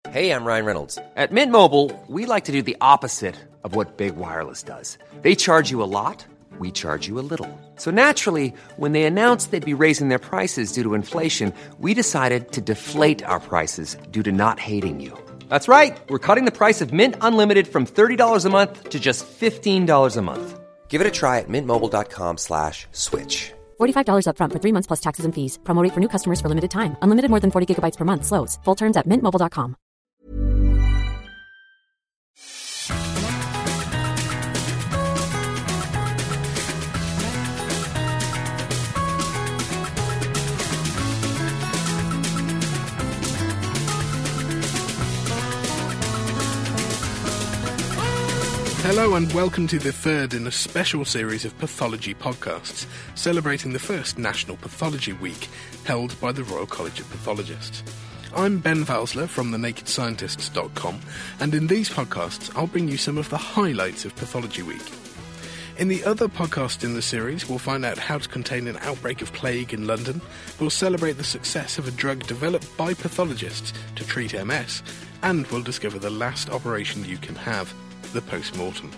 Hey, I'm Ryan Reynolds. At Mint Mobile, we like to do the opposite of what Big Wireless does. They charge you a lot, we charge you a little. So naturally, when they announced they'd be raising their prices due to inflation, we decided to deflate our prices due to not hating you. That's right. We're cutting the price of Mint Unlimited from $30 a month to just $15 a month. Give it a try at mintmobile.com/switch. $45 up front for 3 months plus taxes and fees. Promo rate for new customers for limited time. Unlimited more than 40 gigabytes per month. Slows full terms at mintmobile.com. Hello and welcome to the third in a special series of pathology podcasts, celebrating the first National Pathology Week, held by the Royal College of Pathologists. I'm Ben Valsler from thenakedscientists.com, and in these podcasts I'll bring you some of the highlights of Pathology Week. In the other podcasts in the series, we'll find out how to contain an outbreak of plague in London, we'll celebrate the success of a drug developed by pathologists to treat MS, and we'll discover the last operation you can have, the post-mortem.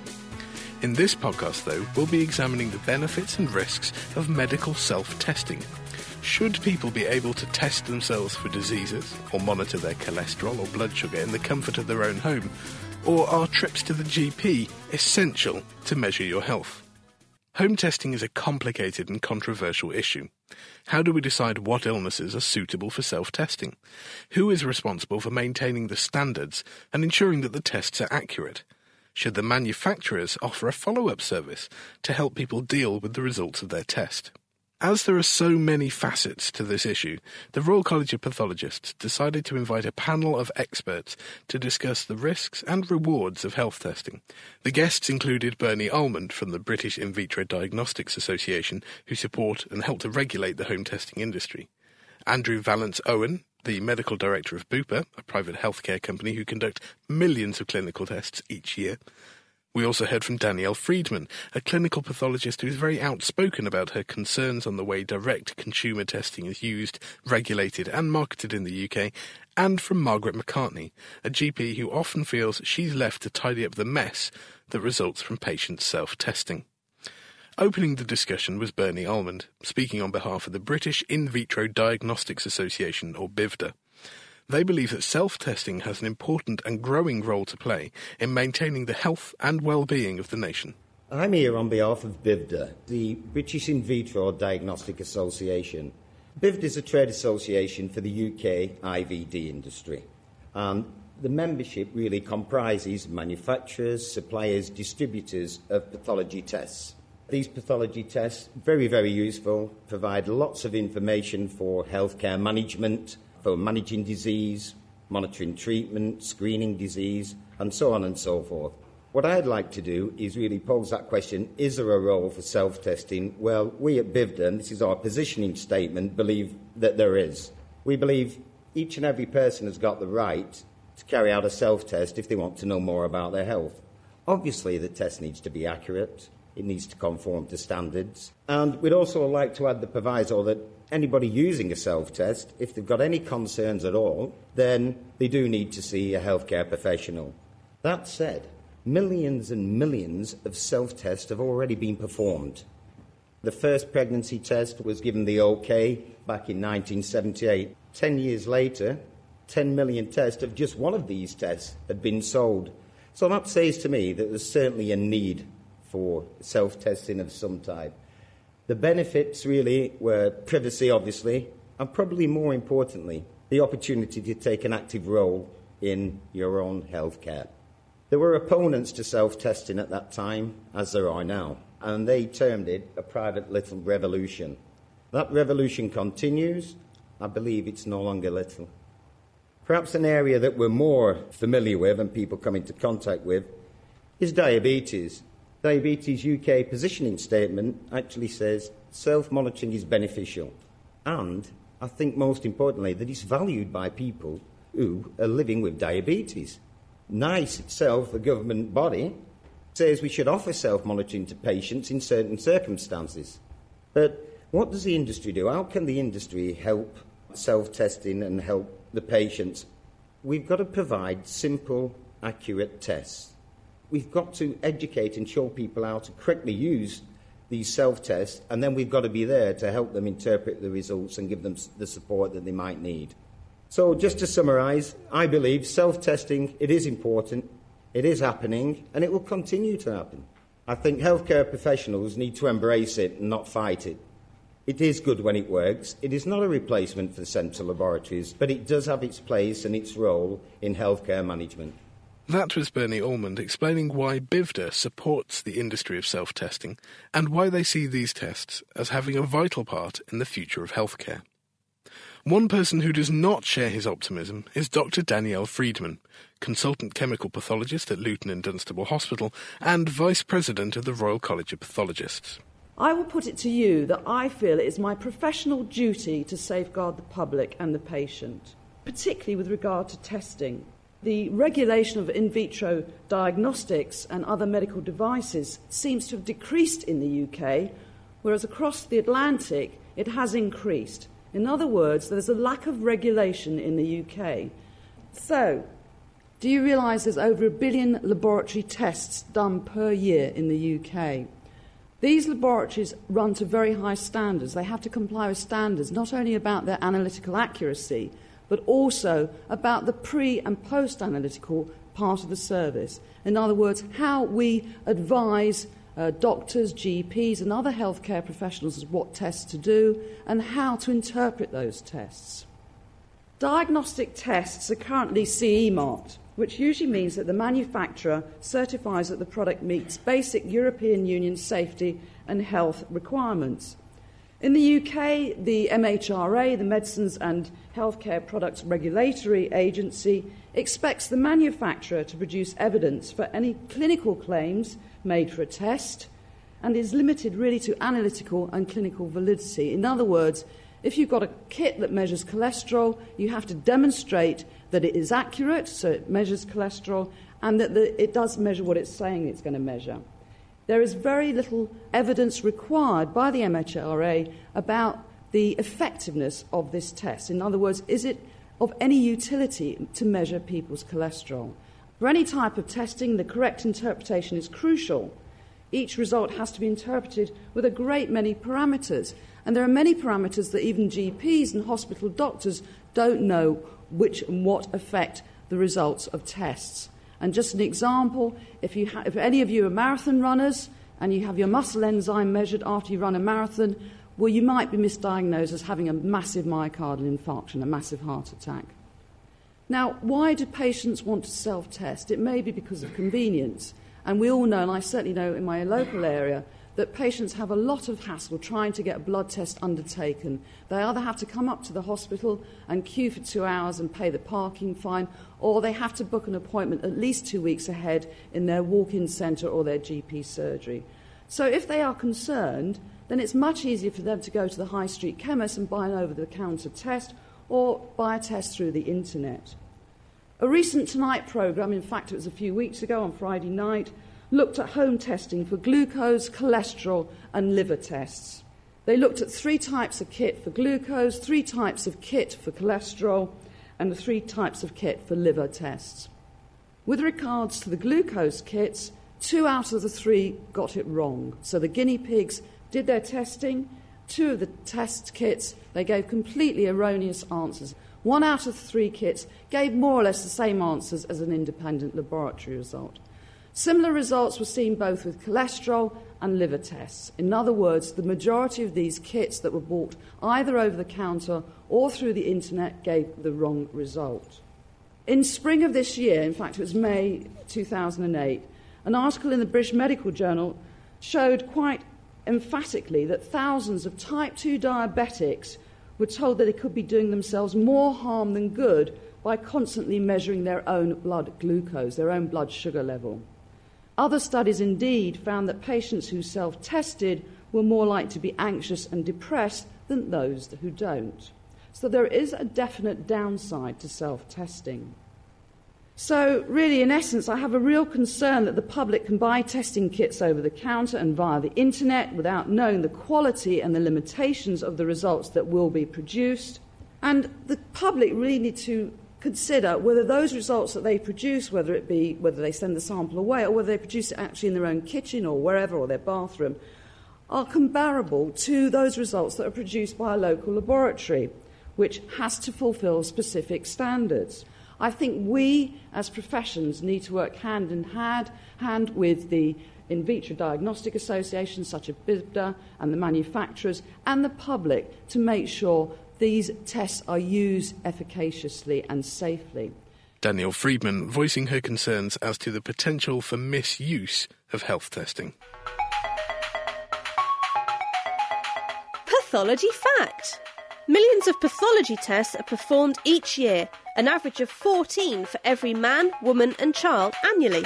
In this podcast, though, we'll be examining the benefits and risks of medical self-testing. Should people be able to test themselves for diseases, or monitor their cholesterol or blood sugar in the comfort of their own home? Or are trips to the GP essential to measure your health? Home testing is a complicated and controversial issue. How do we decide what illnesses are suitable for self-testing? Who is responsible for maintaining the standards and ensuring that the tests are accurate? Should the manufacturers offer a follow-up service to help people deal with the results of their test? As there are so many facets to this issue, the Royal College of Pathologists decided to invite a panel of experts to discuss the risks and rewards of health testing. The guests included Bernie Almond from the British In Vitro Diagnostics Association, who support and help to regulate the home testing industry, Andrew Vallance-Owen, the medical director of Bupa, a private healthcare company who conduct millions of clinical tests each year. We also heard from Danielle Friedman, a clinical pathologist who is very outspoken about her concerns on the way direct consumer testing is used, regulated and marketed in the UK, and from Margaret McCartney, a GP who often feels she's left to tidy up the mess that results from patients self-testing. Opening the discussion was Bernie Almond, speaking on behalf of the British In Vitro Diagnostics Association, or BIVDA. They believe that self-testing has an important and growing role to play in maintaining the health and well-being of the nation. I'm here on behalf of BIVDA, the British In Vitro Diagnostic Association. BIVDA is a trade association for the UK IVD industry, and the membership really comprises manufacturers, suppliers, distributors of pathology tests. These pathology tests, very, very useful, provide lots of information for healthcare management, for managing disease, monitoring treatment, screening disease, and so on and so forth. What I'd like to do is really pose that question, is there a role for self-testing? Well, we at BIVDA, and this is our positioning statement, believe that there is. We believe each and every person has got the right to carry out a self-test if they want to know more about their health. Obviously, the test needs to be accurate. It needs to conform to standards. And we'd also like to add the proviso that anybody using a self-test, if they've got any concerns at all, then they do need to see a healthcare professional. That said, millions and millions of self-tests have already been performed. The first pregnancy test was given the OK back in 1978. 10 years later, 10 million tests of just one of these tests had been sold. So that says to me that there's certainly a need for self-testing of some type. The benefits really were privacy, obviously, and probably more importantly, the opportunity to take an active role in your own healthcare. There were opponents to self-testing at that time, as there are now, and they termed it a private little revolution. That revolution continues. I believe it's no longer little. Perhaps an area that we're more familiar with and people come into contact with is diabetes. Diabetes UK positioning statement actually says self-monitoring is beneficial, and I think most importantly that it's valued by people who are living with diabetes. NICE itself, the government body, says we should offer self-monitoring to patients in certain circumstances. But what does the industry do? How can the industry help self-testing and help the patients? we've got to provide simple, accurate tests. We've got to educate and show people how to correctly use these self-tests, and then we've got to be there to help them interpret the results and give them the support that they might need. So just to summarise, I believe self-testing, it is important, it is happening, and it will continue to happen. I think healthcare professionals need to embrace it and not fight it. It is good when it works. It is not a replacement for central laboratories, but it does have its place and its role in healthcare management. That was Bernie Almond explaining why BIVDA supports the industry of self-testing and why they see these tests as having a vital part in the future of healthcare. One person who does not share his optimism is Dr. Danielle Friedman, consultant chemical pathologist at Luton and Dunstable Hospital and Vice President of the Royal College of Pathologists. I will put it to you that I feel it is my professional duty to safeguard the public and the patient, particularly with regard to testing. The regulation of in vitro diagnostics and other medical devices seems to have decreased in the UK, whereas across the Atlantic it has increased. In other words, there's a lack of regulation in the UK. So, do you realise there's over 1 billion laboratory tests done per year in the UK? These laboratories run to very high standards. They have to comply with standards not only about their analytical accuracy, but also about the pre- and post-analytical part of the service. In other words, how we advise doctors, GPs and other healthcare professionals as what tests to do and how to interpret those tests. Diagnostic tests are currently CE marked, which usually means that the manufacturer certifies that the product meets basic European Union safety and health requirements. In the UK, the MHRA, the Medicines and Healthcare Products Regulatory Agency, expects the manufacturer to produce evidence for any clinical claims made for a test and is limited really to analytical and clinical validity. In other words, if you've got a kit that measures cholesterol, you have to demonstrate that it is accurate, so it measures cholesterol, and that it does measure what it's saying it's going to measure. There is very little evidence required by the MHRA about the effectiveness of this test. In other words, is it of any utility to measure people's cholesterol? For any type of testing, the correct interpretation is crucial. Each result has to be interpreted with a great many parameters, and there are many parameters that even GPs and hospital doctors don't know which and what affect the results of tests. And just an example, if any of you are marathon runners and you have your muscle enzyme measured after you run a marathon, well, you might be misdiagnosed as having a massive myocardial infarction, a massive heart attack. Now, why do patients want to self-test? It may be because of convenience. And we all know, and I certainly know in my local area, that patients have a lot of hassle trying to get a blood test undertaken. They either have to come up to the hospital and queue for 2 hours and pay the parking fine, or they have to book an appointment at least 2 weeks ahead in their walk-in centre or their GP surgery. So if they are concerned, then it's much easier for them to go to the high street chemist and buy an over-the-counter test or buy a test through the internet. A recent Tonight programme, in fact it was a few weeks ago on Friday night, looked at home testing for glucose, cholesterol and liver tests. They looked at 3 types of kit for glucose, 3 types of kit for cholesterol and 3 types of kit for liver tests. With regards to the glucose kits, 2 out of the 3 got it wrong. So the guinea pigs did their testing. 2 of the test kits, they gave completely erroneous answers. 1 out of 3 kits gave more or less the same answers as an independent laboratory result. Similar results were seen both with cholesterol and liver tests. In other words, the majority of these kits that were bought either over the counter or through the internet gave the wrong result. In spring of this year, in fact it was May 2008, an article in the British Medical Journal showed quite emphatically that thousands of type 2 diabetics were told that they could be doing themselves more harm than good by constantly measuring their own blood glucose, their own blood sugar level. Other studies indeed found that patients who self-tested were more likely to be anxious and depressed than those who don't. So there is a definite downside to self-testing. So really, in essence, I have a real concern that the public can buy testing kits over the counter and via the internet without knowing the quality and the limitations of the results that will be produced. And the public really need to consider whether those results that they produce, whether they send the sample away or whether they produce it actually in their own kitchen or wherever, or their bathroom, are comparable to those results that are produced by a local laboratory, which has to fulfil specific standards. I think we, as professions, need to work hand in hand with the in vitro diagnostic associations such as BIVDA and the manufacturers and the public to make sure these tests are used efficaciously and safely. Danielle Friedman voicing her concerns as to the potential for misuse of health testing. Pathology fact. Millions of pathology tests are performed each year, an average of 14 for every man, woman and child annually.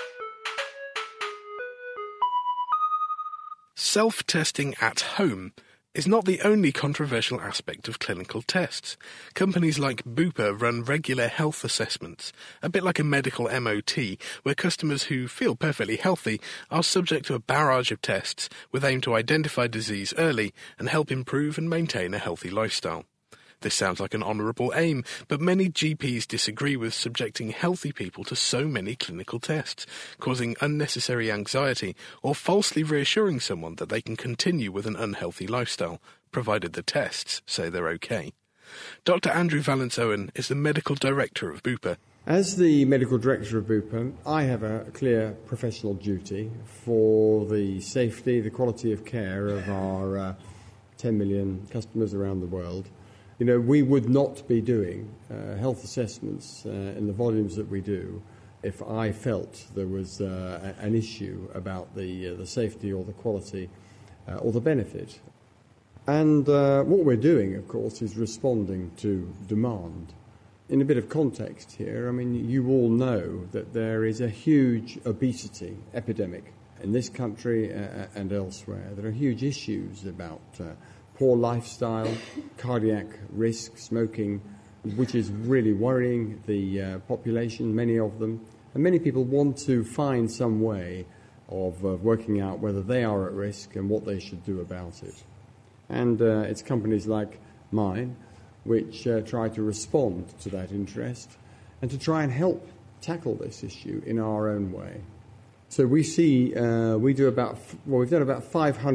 Self-testing at home is not the only controversial aspect of clinical tests. Companies like Bupa run regular health assessments, a bit like a medical MOT, where customers who feel perfectly healthy are subject to a barrage of tests with aim to identify disease early and help improve and maintain a healthy lifestyle. This sounds like an honourable aim, but many GPs disagree with subjecting healthy people to so many clinical tests, causing unnecessary anxiety or falsely reassuring someone that they can continue with an unhealthy lifestyle, provided the tests say they're okay. Dr. Andrew Vallance-Owen is the medical director of Bupa. As the medical director of Bupa, I have a clear professional duty for the safety, the quality of care of our 10 million customers around the world. You know, we would not be doing health assessments in the volumes that we do if I felt there was an issue about the safety or the quality or the benefit. And what we're doing, of course, is responding to demand. In a bit of context here, I mean, you all know that there is a huge obesity epidemic in this country and elsewhere. There are huge issues about poor lifestyle, cardiac risk, smoking, which is really worrying the population, many of them. And many people want to find some way of working out whether they are at risk and what they should do about it. And it's companies like mine which try to respond to that interest and to try and help tackle this issue in our own way. So we see, we've done about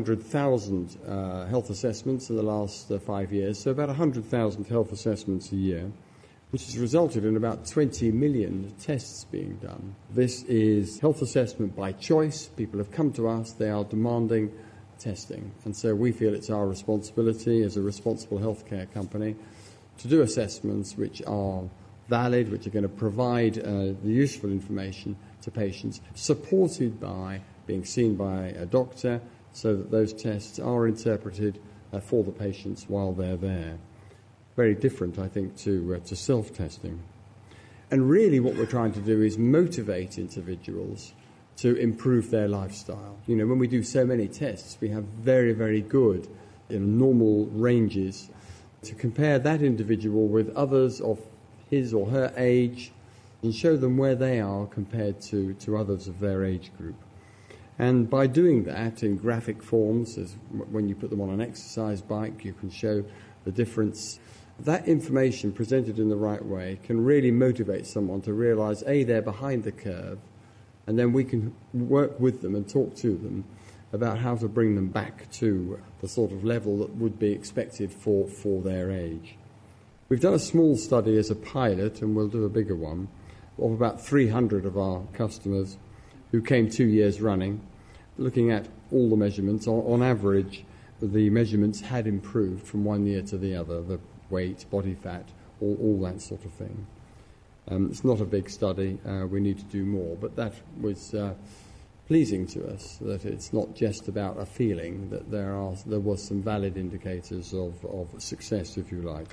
500,000 health assessments in the last 5 years, so about 100,000 health assessments a year, which has resulted in about 20 million tests being done. This is health assessment by choice. People have come to us, they are demanding testing, and so we feel it's our responsibility as a responsible healthcare company to do assessments which are valid, which are going to provide the useful information to patients, supported by being seen by a doctor, so that those tests are interpreted for the patients while they're there. Very different, I think, to self-testing. And really what we're trying to do is motivate individuals to improve their lifestyle. You know, when we do so many tests, we have very, very good normal ranges. To compare that individual with others of his or her age and show them where they are compared to others of their age group. And by doing that in graphic forms, as when you put them on an exercise bike, you can show the difference. That information presented in the right way can really motivate someone to realise, A, they're behind the curve, and then we can work with them and talk to them about how to bring them back to the sort of level that would be expected for their age. We've done a small study as a pilot, and we'll do a bigger one, of about 300 of our customers who came 2 years running, looking at all the measurements. On average, the measurements had improved from 1 year to the other, the weight, body fat, all that sort of thing. It's not a big study. We need to do more, but that was pleasing to us, that it's not just about a feeling, that there was some valid indicators of success, if you like.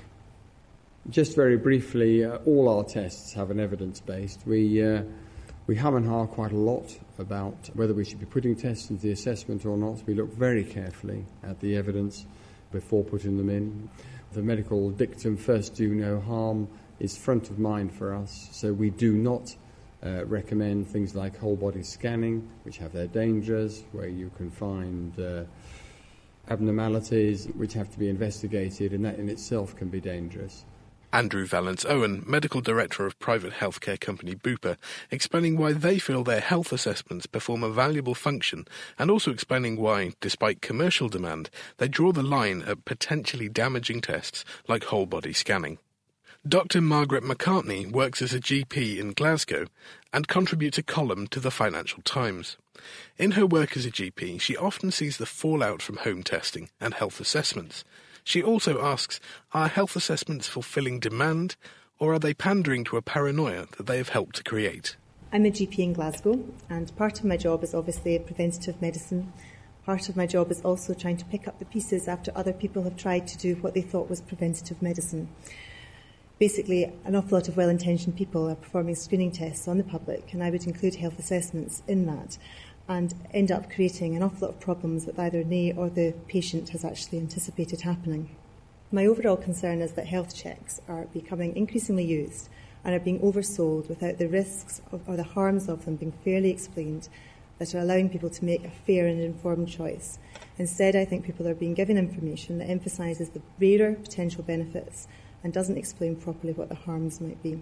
Just very briefly, all our tests have an evidence-based. We hum and ha quite a lot about whether we should be putting tests into the assessment or not. We look very carefully at the evidence before putting them in. The medical dictum, first do no harm, is front of mind for us, so we do not recommend things like whole-body scanning, which have their dangers, where you can find abnormalities which have to be investigated, and that in itself can be dangerous. Andrew Vallance-Owen, Medical Director of private healthcare company Bupa, explaining why they feel their health assessments perform a valuable function, and also explaining why, despite commercial demand, they draw the line at potentially damaging tests like whole-body scanning. Dr. Margaret McCartney works as a GP in Glasgow and contributes a column to the Financial Times. In her work as a GP, she often sees the fallout from home testing and health assessments. She also asks, are health assessments fulfilling demand, or are they pandering to a paranoia that they have helped to create? I'm a GP in Glasgow, and part of my job is obviously preventative medicine. Part of my job is also trying to pick up the pieces after other people have tried to do what they thought was preventative medicine. Basically, an awful lot of well-intentioned people are performing screening tests on the public, and I would include health assessments in that, and end up creating an awful lot of problems that either they or the patient has actually anticipated happening. My overall concern is that health checks are becoming increasingly used and are being oversold without the risks or the harms of them being fairly explained, that are allowing people to make a fair and informed choice. Instead, I think people are being given information that emphasises the rarer potential benefits and doesn't explain properly what the harms might be.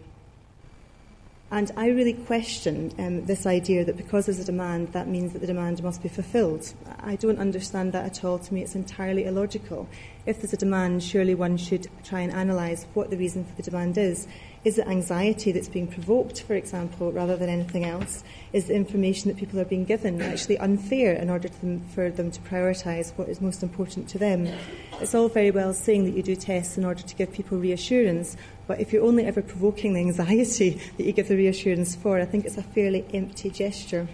And I really questioned this idea that because there's a demand, that means that the demand must be fulfilled. I don't understand that at all. To me, it's entirely illogical. If there's a demand, surely one should try and analyse what the reason for the demand is. Is it anxiety that's being provoked, for example, rather than anything else? Is the information that people are being given actually unfair in order for them to prioritise what is most important to them? It's all very well saying that you do tests in order to give people reassurance, but if you're only ever provoking the anxiety that you give the reassurance for, I think it's a fairly empty gesture.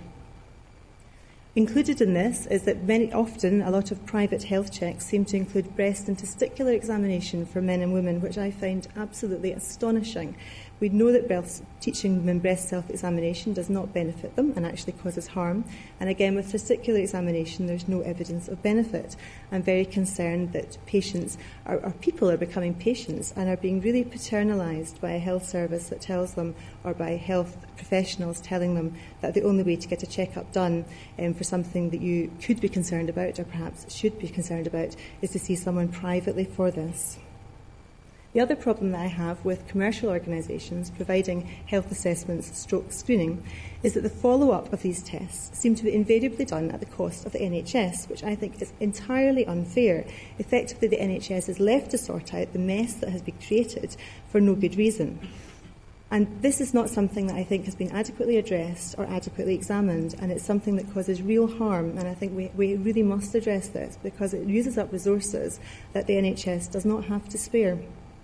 Included in this is that often a lot of private health checks seem to include breast and testicular examination for men and women, which I find absolutely astonishing. We know that teaching women breast self-examination does not benefit them and actually causes harm. And again, with testicular examination, there's no evidence of benefit. I'm very concerned that people are becoming patients and are being really paternalised by a health service that tells them, or by health professionals telling them, that the only way to get a checkup done for something that you could be concerned about, or perhaps should be concerned about, is to see someone privately for this. The other problem that I have with commercial organisations providing health assessments stroke screening is that the follow-up of these tests seem to be invariably done at the cost of the NHS, which I think is entirely unfair. Effectively, the NHS is left to sort out the mess that has been created for no good reason. And this is not something that I think has been adequately addressed or adequately examined, and it's something that causes real harm, and I think we really must address this because it uses up resources that the NHS does not have to spare.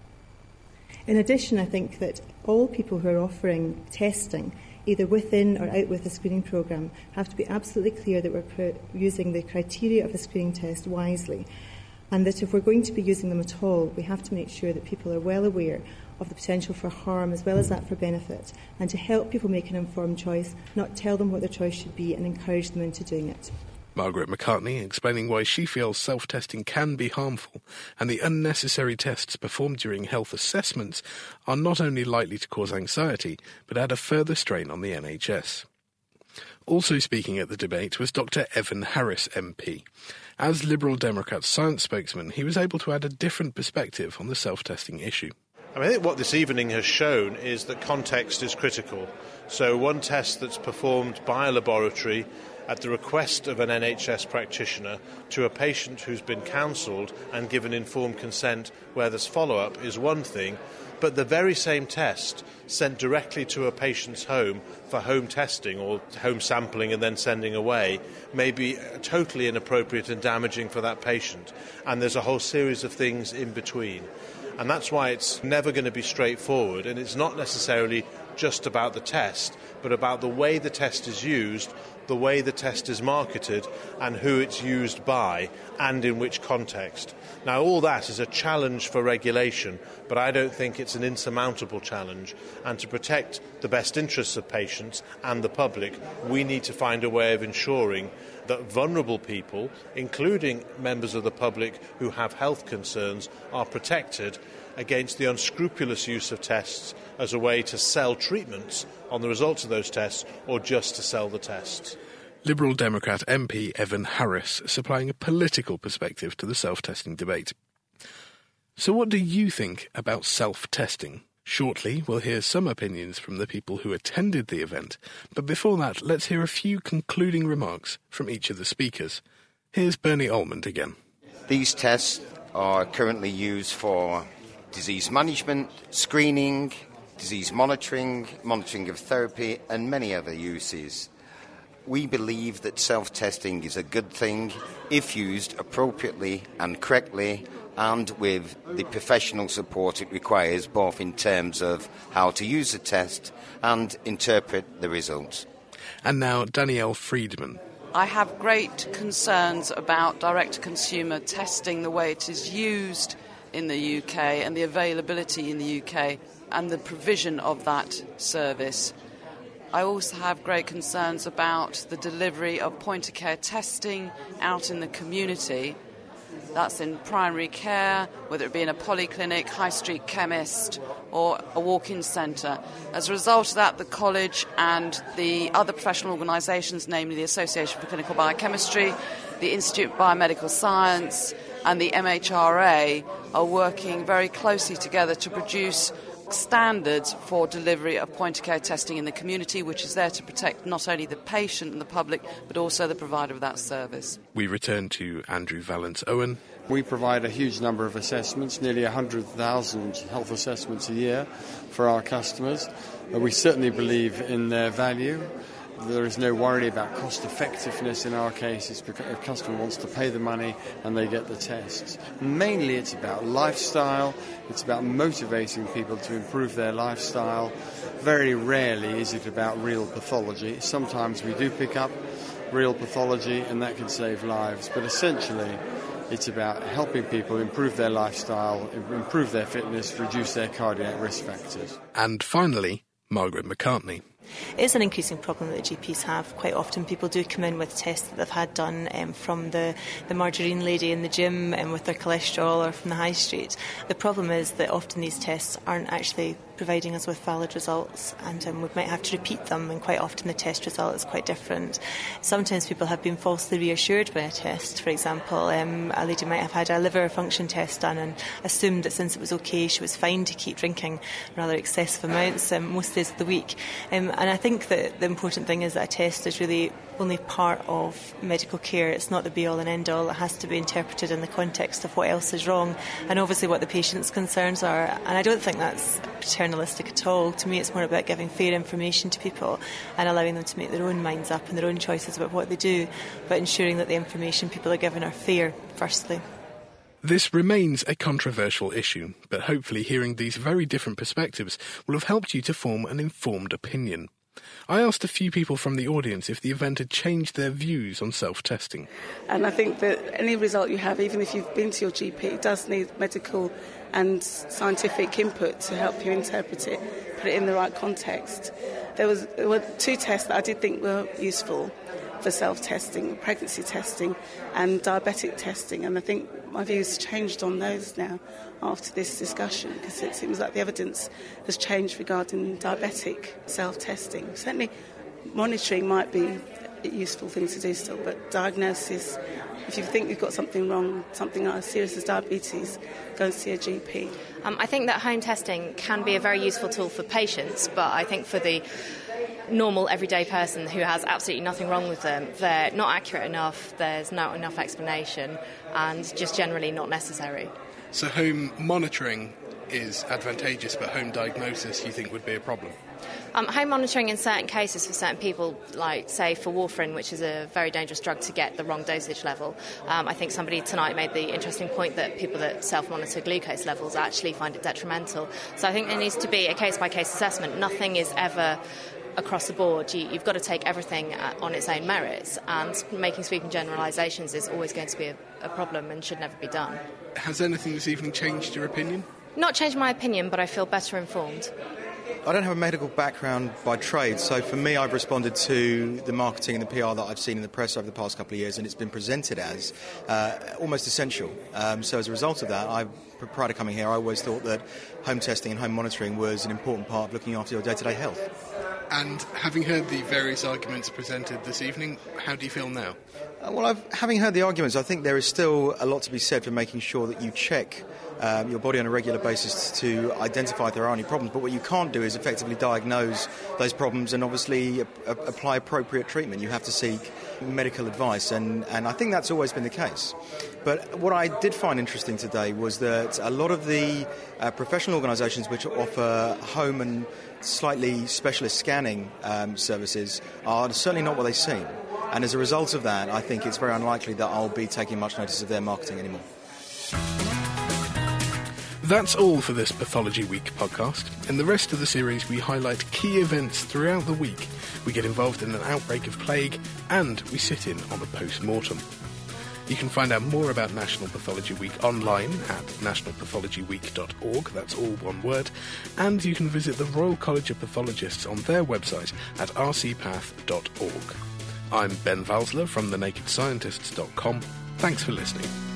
In addition, I think that all people who are offering testing, either within or out with a screening programme, have to be absolutely clear that we're using the criteria of a screening test wisely, and that if we're going to be using them at all, we have to make sure that people are well aware of the potential for harm as well as that for benefit, and to help people make an informed choice, not tell them what their choice should be and encourage them into doing it. Margaret McCartney explaining why she feels self-testing can be harmful, and the unnecessary tests performed during health assessments are not only likely to cause anxiety, but add a further strain on the NHS. Also speaking at the debate was Dr. Evan Harris MP. As Liberal Democrat science spokesman, he was able to add a different perspective on the self-testing issue. I think what this evening has shown is that context is critical. So one test that's performed by a laboratory at the request of an NHS practitioner to a patient who's been counselled and given informed consent where there's follow-up is one thing, but the very same test sent directly to a patient's home for home testing or home sampling and then sending away may be totally inappropriate and damaging for that patient. And there's a whole series of things in between. And that's why it's never going to be straightforward, and it's not necessarily just about the test, but about the way the test is used, the way the test is marketed, and who it's used by, and in which context. Now, all that is a challenge for regulation, but I don't think it's an insurmountable challenge. And to protect the best interests of patients and the public, we need to find a way of ensuring that vulnerable people, including members of the public who have health concerns, are protected against the unscrupulous use of tests as a way to sell treatments on the results of those tests or just to sell the tests. Liberal Democrat MP Evan Harris supplying a political perspective to the self-testing debate. So what do you think about self-testing? Shortly, we'll hear some opinions from the people who attended the event, but before that, let's hear a few concluding remarks from each of the speakers. Here's Bernie Almond again. These tests are currently used for disease management, screening, disease monitoring, monitoring of therapy, and many other uses. We believe that self-testing is a good thing if used appropriately and correctly, and with the professional support it requires, both in terms of how to use the test and interpret the results. And now Danielle Friedman. I have great concerns about direct-to-consumer testing, the way it is used in the UK and the availability in the UK and the provision of that service. I also have great concerns about the delivery of point-of-care testing out in the community. That's in primary care, whether it be in a polyclinic, high street chemist or a walk-in centre. As a result of that, the college and the other professional organisations, namely the Association for Clinical Biochemistry, the Institute of Biomedical Science and the MHRA are working very closely together to produce standards for delivery of point-of-care testing in the community, which is there to protect not only the patient and the public, but also the provider of that service. We return to Andrew Vallance-Owen. We provide a huge number of assessments, nearly 100,000 health assessments a year for our customers. We certainly believe in their value. There is no worry about cost effectiveness in our case. It's because a customer wants to pay the money and they get the tests. Mainly it's about lifestyle. It's about motivating people to improve their lifestyle. Very rarely is it about real pathology. Sometimes we do pick up real pathology and that can save lives. But essentially it's about helping people improve their lifestyle, improve their fitness, reduce their cardiac risk factors. And finally, Margaret McCartney. It's an increasing problem that GPs have. Quite often people do come in with tests that they've had done from the margarine lady in the gym and with their cholesterol or from the high street. The problem is that often these tests aren't actually providing us with valid results, and we might have to repeat them, and quite often the test result is quite different. Sometimes people have been falsely reassured by a test. For example, a lady might have had a liver function test done and assumed that since it was okay she was fine to keep drinking rather excessive amounts most days of the week. And I think that the important thing is that a test is really only part of medical care. It's not the be-all and end-all. It has to be interpreted in the context of what else is wrong and obviously what the patient's concerns are. And I don't think that's paternalistic at all. To me, it's more about giving fair information to people and allowing them to make their own minds up and their own choices about what they do, but ensuring that the information people are given are fair, firstly. This remains a controversial issue, but hopefully hearing these very different perspectives will have helped you to form an informed opinion. I asked a few people from the audience if the event had changed their views on self-testing. And I think that any result you have, even if you've been to your GP, it does need medical and scientific input to help you interpret it, put it in the right context. There were two tests that I did think were useful for self-testing, pregnancy testing and diabetic testing, and I think my views changed on those now after this discussion, because it seems like the evidence has changed regarding diabetic self-testing. Certainly monitoring might be a useful thing to do still, but diagnosis, if you think you've got something wrong, something as serious as diabetes, go and see a GP. I think that home testing can be a very useful tool for patients, but I think for the normal everyday person who has absolutely nothing wrong with them, they're not accurate enough, there's not enough explanation and just generally not necessary. So home monitoring is advantageous, but home diagnosis you think would be a problem? Home monitoring in certain cases for certain people, like say for warfarin, which is a very dangerous drug to get the wrong dosage level. I think somebody tonight made the interesting point that people that self-monitor glucose levels actually find it detrimental. So I think there needs to be a case-by-case assessment. Nothing is ever across the board. You've got to take everything on its own merits, and making sweeping generalisations is always going to be a problem and should never be done. Has anything this evening changed your opinion? Not changed my opinion, but I feel better informed. I don't have a medical background by trade, so for me I've responded to the marketing and the PR that I've seen in the press over the past couple of years, and it's been presented as almost essential. So as a result of that, prior to coming here, I always thought that home testing and home monitoring was an important part of looking after your day-to-day health. And having heard the various arguments presented this evening, how do you feel now? Well, having heard the arguments, I think there is still a lot to be said for making sure that you check your body on a regular basis to identify if there are any problems. But what you can't do is effectively diagnose those problems and obviously apply appropriate treatment. You have to seek medical advice, and I think that's always been the case. But what I did find interesting today was that a lot of the professional organisations which offer home and slightly specialist scanning services are certainly not what they seem. And as a result of that, I think it's very unlikely that I'll be taking much notice of their marketing anymore. That's all for this Pathology Week podcast. In the rest of the series, we highlight key events throughout the week. We get involved in an outbreak of plague, and we sit in on a post-mortem. You can find out more about National Pathology Week online at nationalpathologyweek.org, that's all one word, and you can visit the Royal College of Pathologists on their website at rcpath.org. I'm Ben Valsler from thenakedscientists.com. Thanks for listening.